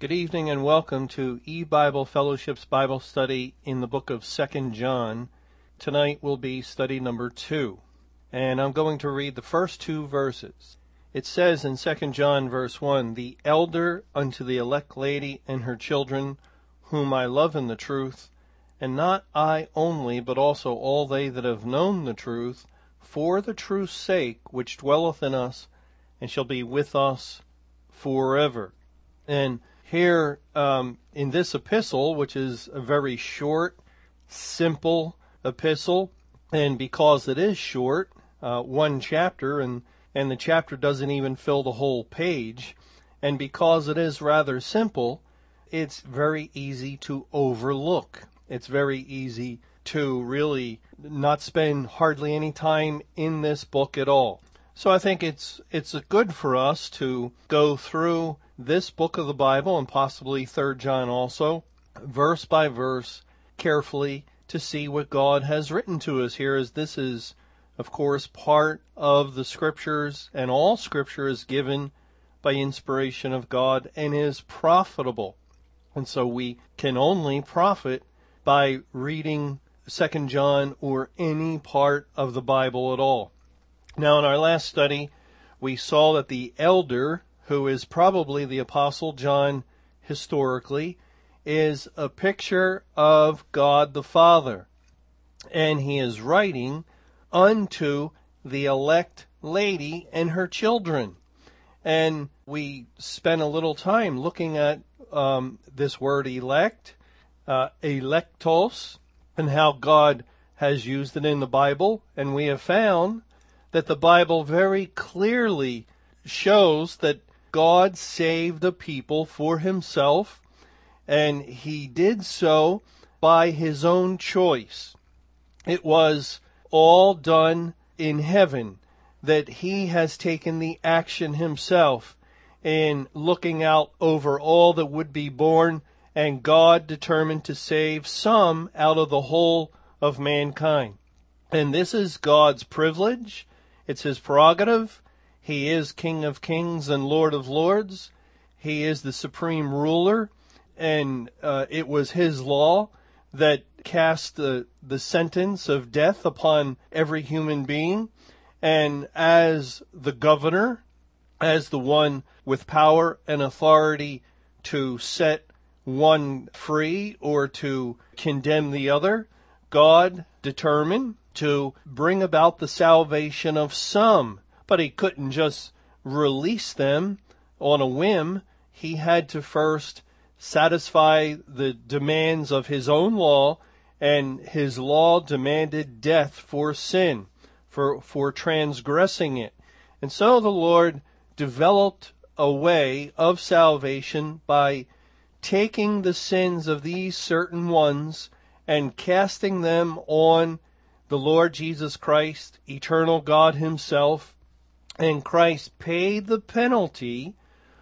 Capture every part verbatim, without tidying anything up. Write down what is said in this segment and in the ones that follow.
Good evening and welcome to E-Bible Fellowship's Bible study in the book of Second John. Tonight will be study number two, and I'm going to read the first two verses. It says in Second John verse one, "The elder unto the elect lady and her children, whom I love in the truth, and not I only, but also all they that have known the truth, for the truth's sake, which dwelleth in us, and shall be with us forever." And here um, in this epistle, which is a very short, simple epistle, and because it is short, uh, one chapter, and, and the chapter doesn't even fill the whole page, and because it is rather simple, it's very easy to overlook. It's very easy to really not spend hardly any time in this book at all. So I think it's it's good for us to go through this book of the Bible, and possibly Third John also, verse by verse, carefully, to see what God has written to us here, as this is, of course, part of the Scriptures, and all Scripture is given by inspiration of God and is profitable. And so we can only profit by reading Second John or any part of the Bible at all. Now, in our last study, we saw that the elder, who is probably the Apostle John historically, is a picture of God the Father. And he is writing unto the elect lady and her children. And we spent a little time looking at um, this word elect, uh, electos, and how God has used it in the Bible. And we have found that the Bible very clearly shows that God saved a people for himself, and he did so by his own choice. It was all done in heaven, that he has taken the action himself in looking out over all that would be born, and God determined to save some out of the whole of mankind. And this is God's privilege. It's his prerogative. He is King of Kings and Lord of Lords. He is the supreme ruler, and uh, it was his law that cast the, the sentence of death upon every human being. And as the governor, as the one with power and authority to set one free or to condemn the other, God determined to bring about the salvation of some. But he couldn't just release them on a whim. He had to first satisfy the demands of his own law, and his law demanded death for sin, for, for transgressing it. And so the Lord developed a way of salvation by taking the sins of these certain ones and casting them on the Lord Jesus Christ, eternal God himself. And Christ paid the penalty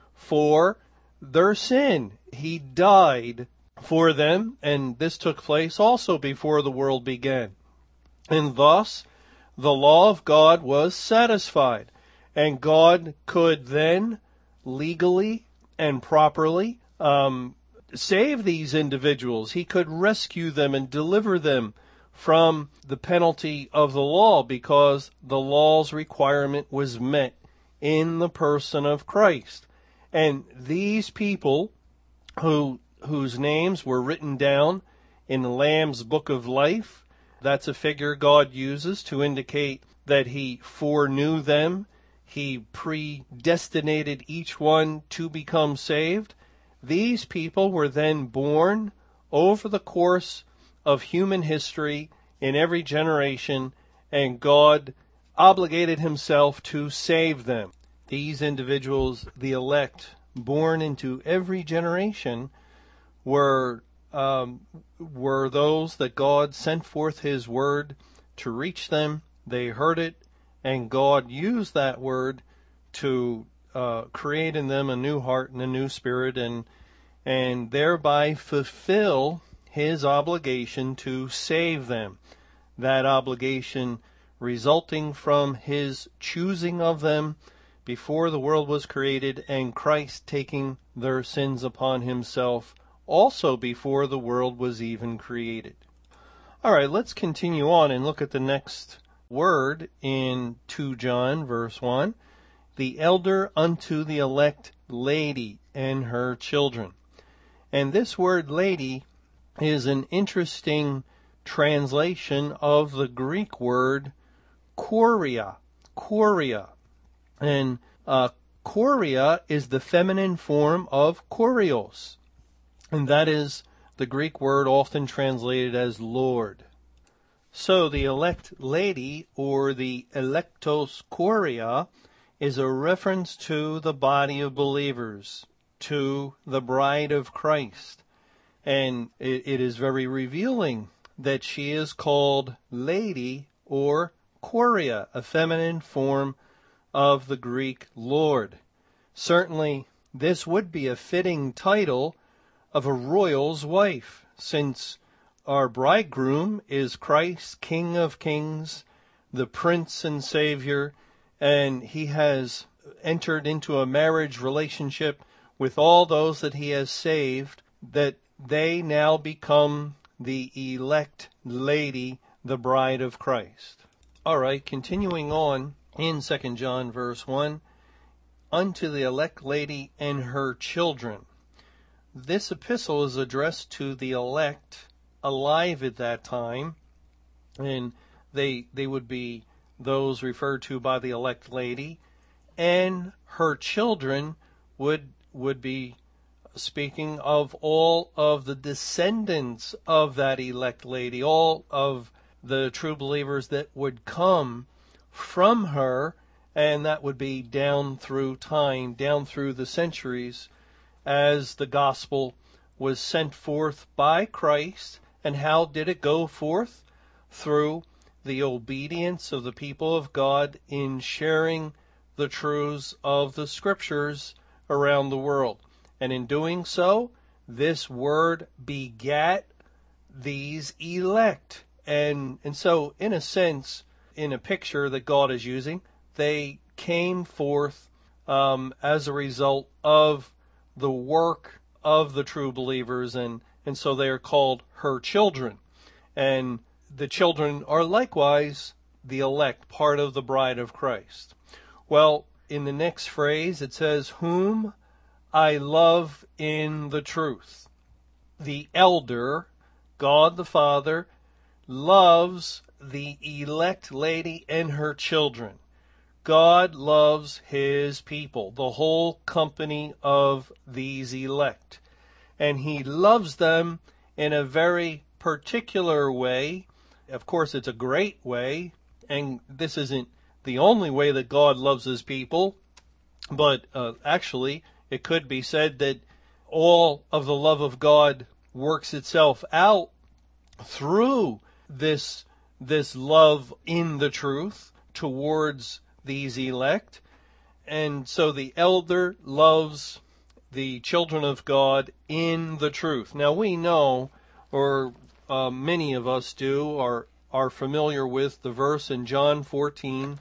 for their sin. He died for them, and this took place also before the world began. And thus, the law of God was satisfied, and God could then legally and properly um, save these individuals. He could rescue them and deliver them from the penalty of the law, because the law's requirement was met in the person of Christ. And these people who whose names were written down in the Lamb's Book of Life, that's a figure God uses to indicate that he foreknew them. He predestinated each one to become saved. These people were then born over the course of human history in every generation, and God obligated himself to save them. These individuals, the elect, born into every generation, were um, were those that God sent forth his word to reach them. They heard it, and God used that word to uh, create in them a new heart and a new spirit, and and thereby fulfill his obligation to save them. That obligation resulting from his choosing of them before the world was created, and Christ taking their sins upon himself also before the world was even created. All right, let's continue on and look at the next word in Second John verse one. The elder unto the elect lady and her children. And this word lady is an interesting translation of the Greek word choria. Choria. And uh, choria is the feminine form of kurios. And that is the Greek word often translated as Lord. So the elect lady, or the electos choria, is a reference to the body of believers, to the bride of Christ. And it, it is very revealing that she is called lady or choria, a feminine form of the Greek Lord. Certainly, this would be a fitting title of a royal's wife, since our bridegroom is Christ, King of Kings, the Prince and Savior, and he has entered into a marriage relationship with all those that he has saved, that they now become the elect lady, the bride of Christ. All right, continuing on in Second John verse one, unto the elect lady and her children. This epistle is addressed to the elect alive at that time, and they they would be those referred to by the elect lady, and her children would would be speaking of all of the descendants of that elect lady, all of the true believers that would come from her, and that would be down through time, down through the centuries, as the gospel was sent forth by Christ. And how did it go forth? Through the obedience of the people of God in sharing the truths of the scriptures around the world. And in doing so, this word begat these elect. And, and so, in a sense, in a picture that God is using, they came forth um, as a result of the work of the true believers, and, and so they are called her children. And the children are likewise the elect, part of the bride of Christ. Well, in the next phrase, it says, whom I love in the truth. The elder, God the Father, loves the elect lady and her children. God loves his people, the whole company of these elect. And he loves them in a very particular way. Of course, it's a great way, and this isn't the only way that God loves his people, but uh, actually, it could be said that all of the love of God works itself out through this, this love in the truth towards these elect. And so the elder loves the children of God in the truth. Now we know, or uh, many of us do, are, are familiar with the verse in John fourteen,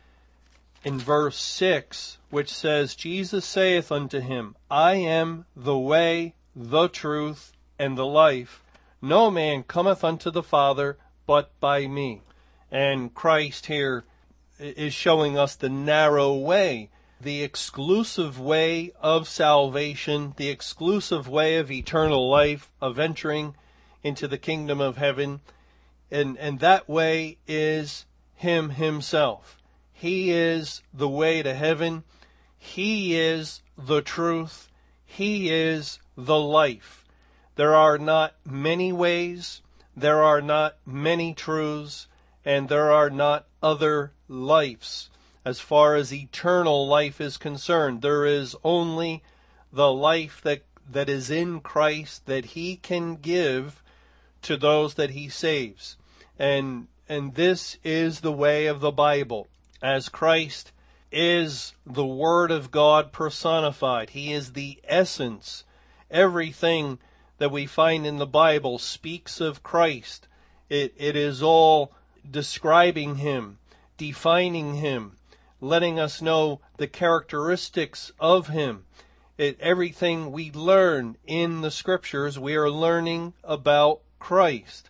in verse six, which says, Jesus saith unto him, I am the way, the truth, and the life. No man cometh unto the Father but by me. And Christ here is showing us the narrow way, the exclusive way of salvation, the exclusive way of eternal life, of entering into the kingdom of heaven. And, and that way is him himself. He is the way to heaven. He is the truth. He is the life. There are not many ways. There are not many truths. And there are not other lives. As far as eternal life is concerned, there is only the life that, that is in Christ that he can give to those that he saves. And, and this is the way of the Bible. As Christ is the Word of God personified. He is the essence. Everything that we find in the Bible speaks of Christ. It, it is all describing him, defining him, letting us know the characteristics of him. It, everything we learn in the scriptures, we are learning about Christ.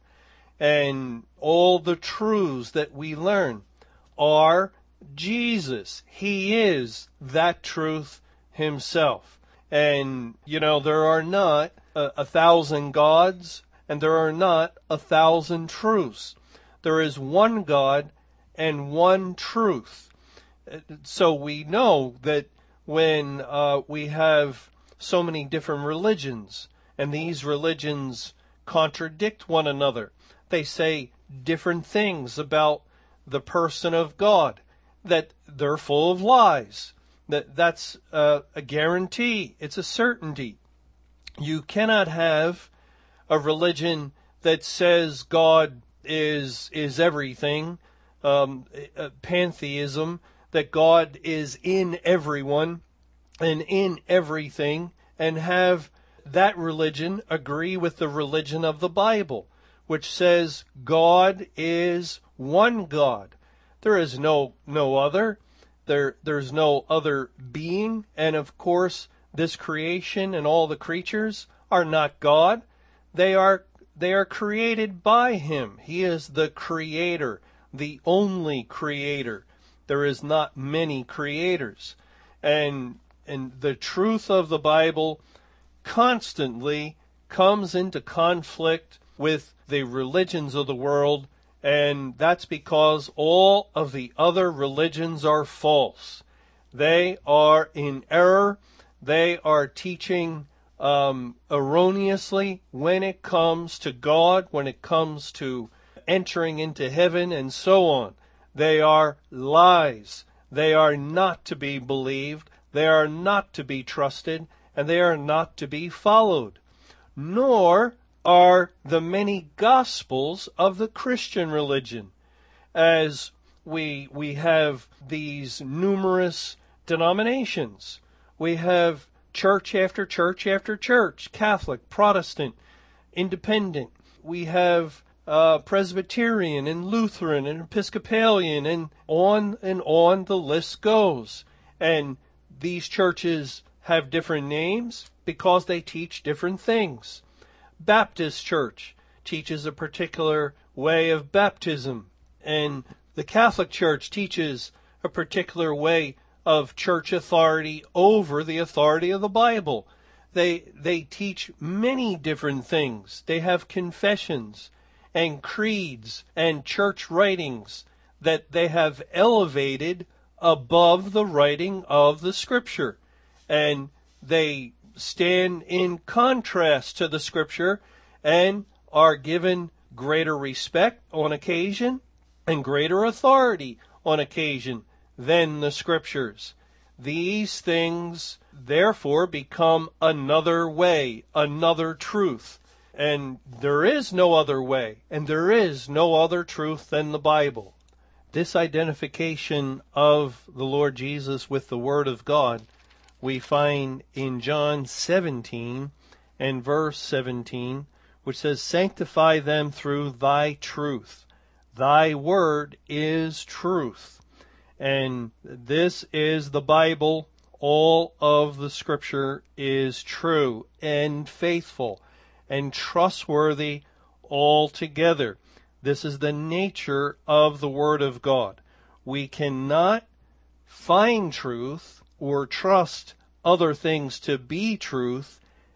And all the truths that we learn are Jesus. He is that truth himself. And, you know, there are not a, a thousand gods, and there are not a thousand truths. There is one God and one truth. So we know that when uh, we have so many different religions, and these religions contradict one another, they say different things about the person of God, that they're full of lies. That that's uh, a guarantee. It's a certainty. You cannot have a religion that says God is is everything, um, pantheism, that God is in everyone and in everything, and have that religion agree with the religion of the Bible, which says God is one God. There is no no other. There there's no other being, and of course this creation and all the creatures are not God. They are they are created by him. He is the creator, the only creator. There is not many creators. And and the truth of the Bible constantly comes into conflict with the religions of the world, and that's because all of the other religions are false. They are in error. They are teaching um, erroneously when it comes to God, when it comes to entering into heaven, and so on. They are lies. They are not to be believed. They are not to be trusted, and they are not to be followed. Nor are the many gospels of the Christian religion, as we we have these numerous denominations. We have church after church after church, Catholic, Protestant, Independent. We have uh, Presbyterian and Lutheran and Episcopalian, and on and on the list goes. And these churches have different names because they teach different things. Baptist Church teaches a particular way of baptism, and the Catholic Church teaches a particular way of church authority over the authority of the Bible. They they teach many different things. They have confessions and creeds and church writings that they have elevated above the writing of the Scripture, and they stand in contrast to the Scripture and are given greater respect on occasion and greater authority on occasion than the Scriptures. These things therefore become another way, another truth, and there is no other way, and there is no other truth than the Bible. This identification of the Lord Jesus with the Word of God we find in John seventeen and verse seventeen, which says, "Sanctify them through thy truth. Thy word is truth." And this is the Bible. All of the Scripture is true and faithful and trustworthy altogether. This is the nature of the Word of God. We cannot find truth or trust other things to be truth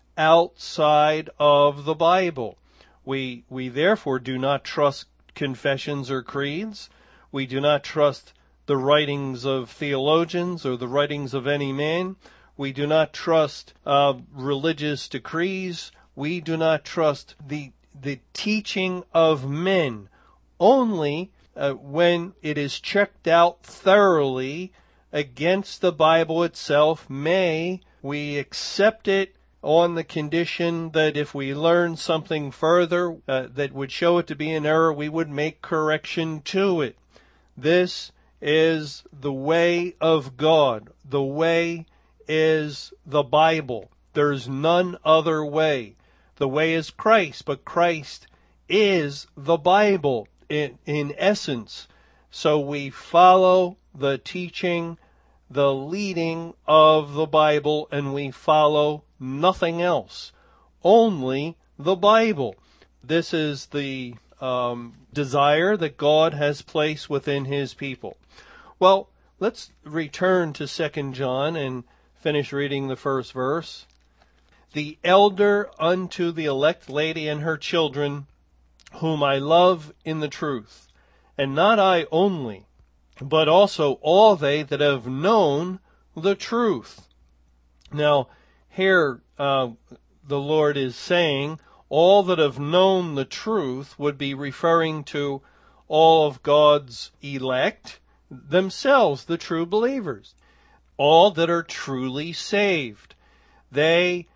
outside of the Bible. We we therefore do not trust confessions or creeds. We do not trust the writings of theologians or the writings of any man. We do not trust uh, religious decrees. We do not trust the the teaching of men. Only uh, when it is checked out thoroughly against the Bible itself may we accept it on the condition that if we learn something further uh, that would show it to be an error, we would make correction to it. This is the way of God. The way is the Bible. There's none other way. The way is Christ, but Christ is the Bible in, in essence. So we follow the teaching, the leading of the Bible, and we follow nothing else. Only the Bible. This is the um, desire that God has placed within His people. Well, let's return to Second John and finish reading the first verse. The elder unto the elect lady and her children, whom I love in the truth, and not I only, but also all they that have known the truth. Now, here uh, the Lord is saying all that have known the truth would be referring to all of God's elect, themselves, the true believers, all that are truly saved. They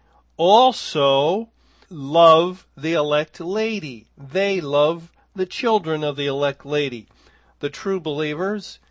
also love the elect lady. They love the children of the elect lady. The true believers,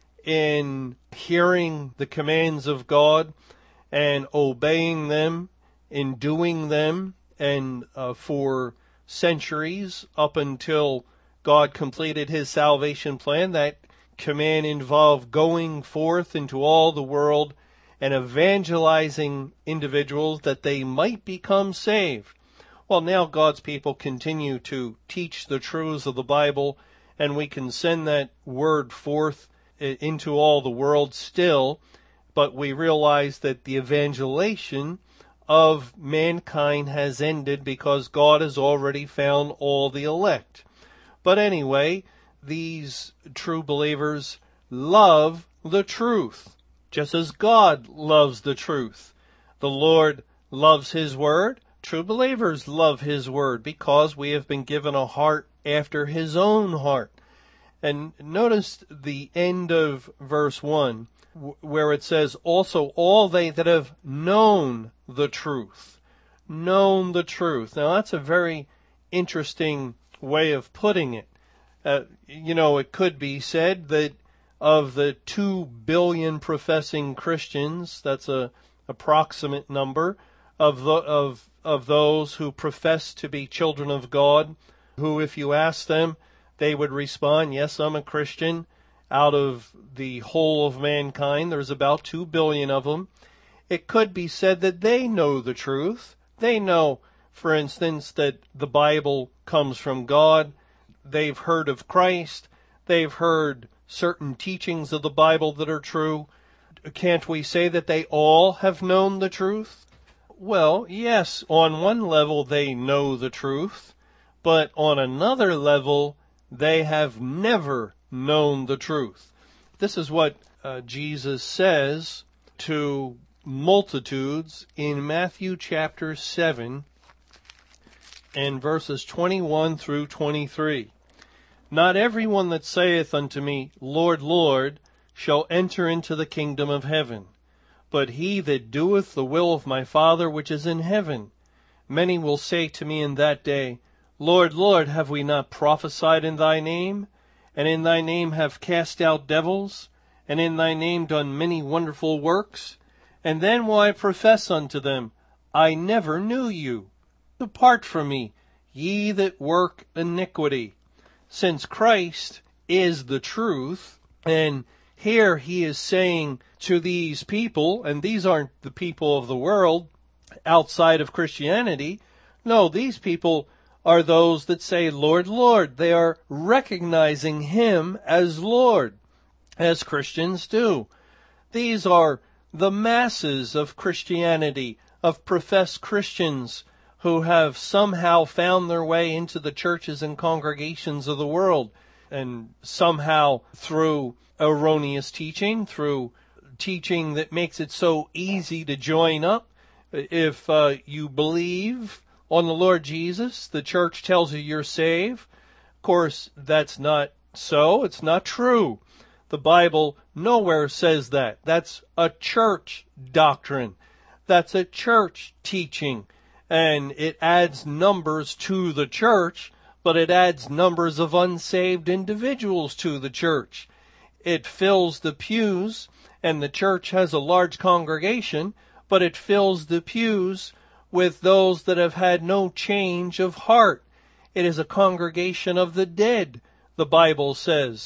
in hearing the commands of God and obeying them, in doing them, and uh, for centuries up until God completed His salvation plan, that command involved going forth into all the world and evangelizing individuals that they might become saved. Well, now God's people continue to teach the truths of the Bible, and we can send that word forth into all the world still, but we realize that the evangelization of mankind has ended because God has already found all the elect. But anyway, these true believers love the truth, just as God loves the truth. The Lord loves His word. True believers love His word because we have been given a heart after His own heart. And notice the end of verse one, where it says, also all they that have known the truth. Known the truth. Now that's a very interesting way of putting it. Uh, you know, it could be said that of the two billion professing Christians, that's a approximate number, of the, of of those who profess to be children of God, who if you ask them, they would respond, yes, I'm a Christian. Out of the whole of mankind, there's about two billion of them. It could be said that they know the truth. They know, for instance, that the Bible comes from God. They've heard of Christ. They've heard certain teachings of the Bible that are true. Can't we say that they all have known the truth? Well, yes, on one level they know the truth, but on another level they have never known the truth. This is what uh, Jesus says to multitudes in Matthew chapter seven and verses twenty-one through twenty-three. Not everyone that saith unto me, Lord, Lord, shall enter into the kingdom of heaven, but he that doeth the will of my Father which is in heaven. Many will say to me in that day, Lord, Lord, have we not prophesied in thy name? And in thy name have cast out devils? And in thy name done many wonderful works? And then will I profess unto them, I never knew you. Depart from me, ye that work iniquity. Since Christ is the truth, and here he is saying to these people, and these aren't the people of the world outside of Christianity. No, these people are those that say, Lord, Lord. They are recognizing him as Lord, as Christians do. These are the masses of Christianity, of professed Christians who have somehow found their way into the churches and congregations of the world, and somehow through erroneous teaching, through teaching that makes it so easy to join up. If uh, you believe on the Lord Jesus, the church tells you you're saved. Of course, that's not so. It's not true. The Bible nowhere says that. That's a church doctrine. That's a church teaching. And it adds numbers to the church, but it adds numbers of unsaved individuals to the church. It fills the pews, and the church has a large congregation, but it fills the pews with those that have had no change of heart. It is a congregation of the dead, the Bible says.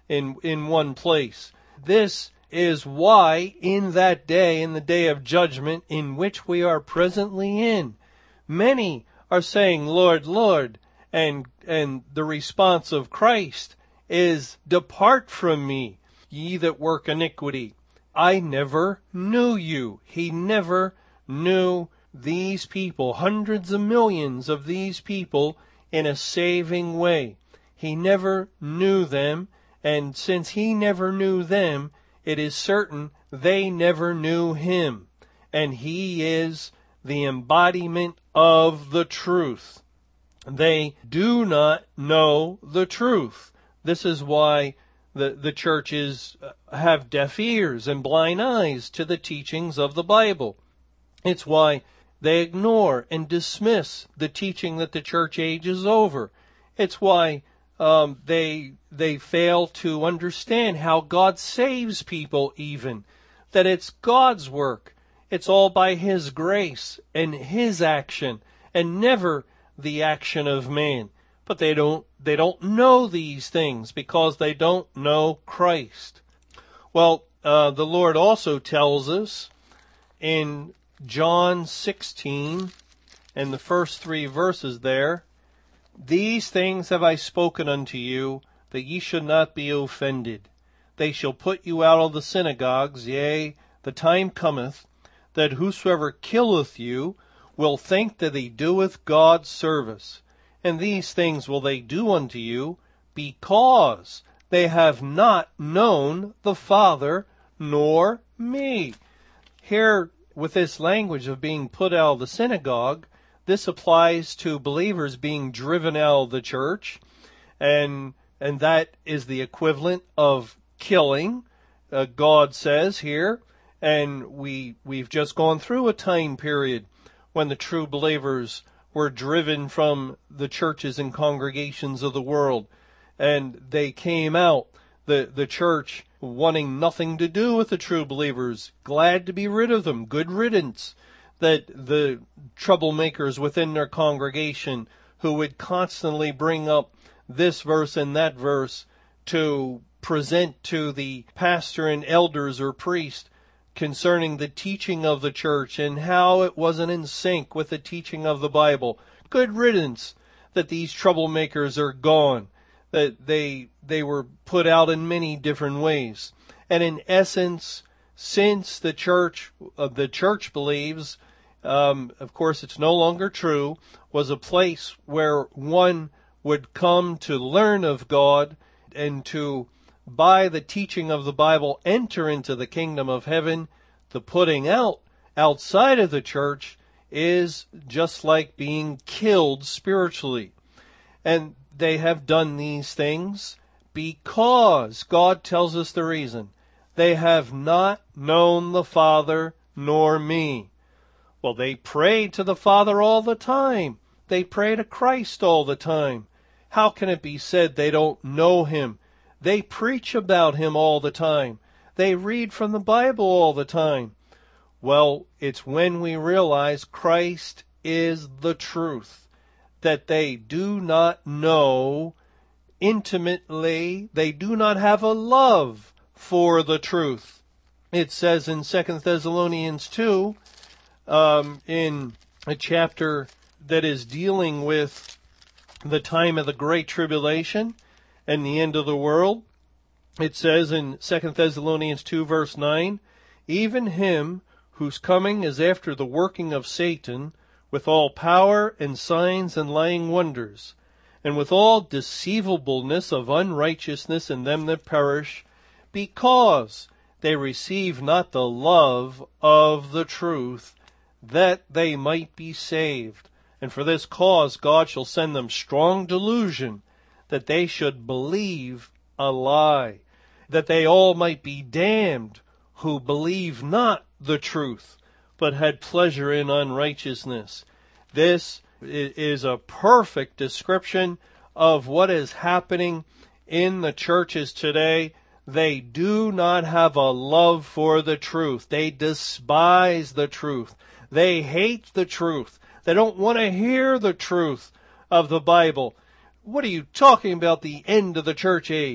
in, in one place. This is why in that day, in the day of judgment in which we are presently in, many are saying, Lord, Lord, and, and the response of Christ is, depart from me, ye that work iniquity. I never knew you. He never knew these people, hundreds of millions of these people, in a saving way. He never knew them, and since he never knew them, it is certain they never knew him. And he is the embodiment of the truth. They do not know the truth. This is why the, the churches have deaf ears and blind eyes to the teachings of the Bible. It's why they ignore and dismiss the teaching that the church age is over. It's why um, they they fail to understand how God saves people even, that it's God's work. It's all by His grace and His action, and never the action of man. But they don't they don't know these things because they don't know Christ. Well, uh, the Lord also tells us in John sixteen, and the first three verses there, these things have I spoken unto you, that ye should not be offended. They shall put you out of the synagogues, yea, the time cometh, that whosoever killeth you will think that he doeth God service. And these things will they do unto you, because they have not known the Father nor me. Here, with this language of being put out of the synagogue, this applies to believers being driven out of the church, and and that is the equivalent of killing, uh, God says here. And we we've just gone through a time period when the true believers were driven from the churches and congregations of the world, and they came out, the the church wanting nothing to do with the true believers, glad to be rid of them, good riddance, that the troublemakers within their congregation who would constantly bring up this verse and that verse to present to the pastor and elders or priest concerning the teaching of the church and how it wasn't in sync with the teaching of the Bible. Good riddance that these troublemakers are gone, that they they were put out in many different ways. And in essence, since the church, uh, the church believes, um, of course it's no longer true, was a place where one would come to learn of God and to, by the teaching of the Bible, enter into the kingdom of heaven. The putting out outside of the church is just like being killed spiritually. And they have done these things because God tells us the reason. They have not known the Father nor me. Well, they pray to the Father all the time. They pray to Christ all the time. How can it be said they don't know Him? They preach about Him all the time. They read from the Bible all the time. Well, it's when we realize Christ is the truth that they do not know intimately. They do not have a love for the truth. It says in Second Thessalonians two, um, in a chapter that is dealing with the time of the Great Tribulation and the end of the world, it says in Second Thessalonians two, verse nine, even him whose coming is after the working of Satan, with all power and signs and lying wonders, and with all deceivableness of unrighteousness in them that perish, because they receive not the love of the truth, that they might be saved. And for this cause God shall send them strong delusion, that they should believe a lie, that they all might be damned who believe not the truth, but had pleasure in unrighteousness. This is a perfect description of what is happening in the churches today. They do not have a love for the truth. They despise the truth. They hate the truth. They don't want to hear the truth of the Bible. What are you talking about, the end of the church age?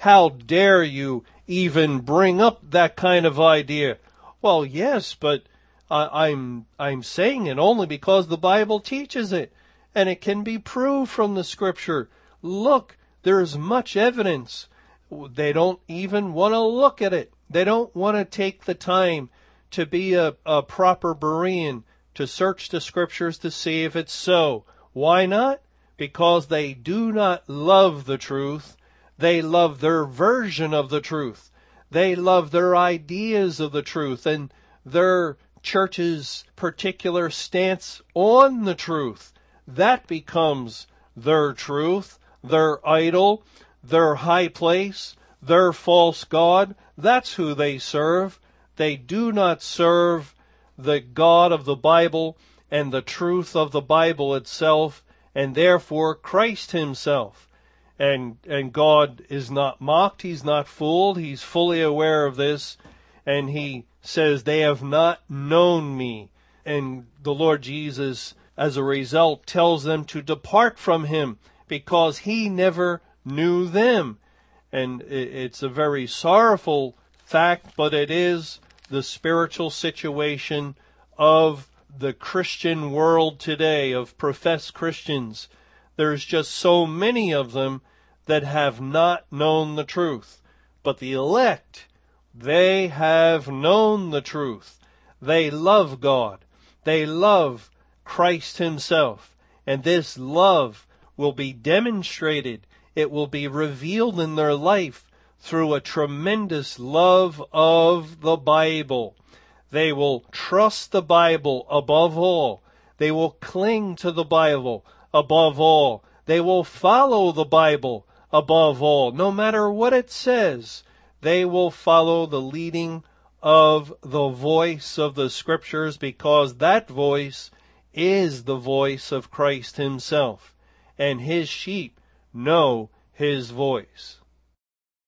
How dare you even bring up that kind of idea? Well, yes, but I, I'm, I'm saying it only because the Bible teaches it, and it can be proved from the Scripture. Look, there's much evidence. They don't even want to look at it. They don't want to take the time to be a, a proper Berean, to search the Scriptures to see if it's so. Why not? Because they do not love the truth. They love their version of the truth. They love their ideas of the truth and their church's particular stance on the truth. That becomes their truth, their idol, their high place, their false god. That's who they serve. They do not serve the God of the Bible and the truth of the Bible itself, and therefore Christ himself. And and God is not mocked, he's not fooled, he's fully aware of this, and he says, they have not known me. And the Lord Jesus, as a result, tells them to depart from him, because he never knew them. And it's a very sorrowful fact, but it is the spiritual situation of the Christian world today, of professed Christians. There's just so many of them that have not known the truth. But the elect, they have known the truth. They love God. They love Christ himself. And this love will be demonstrated. It will be revealed in their life through a tremendous love of the Bible. They will trust the Bible above all. They will cling to the Bible above all. They will follow the Bible above all. No matter what it says, they will follow the leading of the voice of the Scriptures, because that voice is the voice of Christ himself, and his sheep know his voice.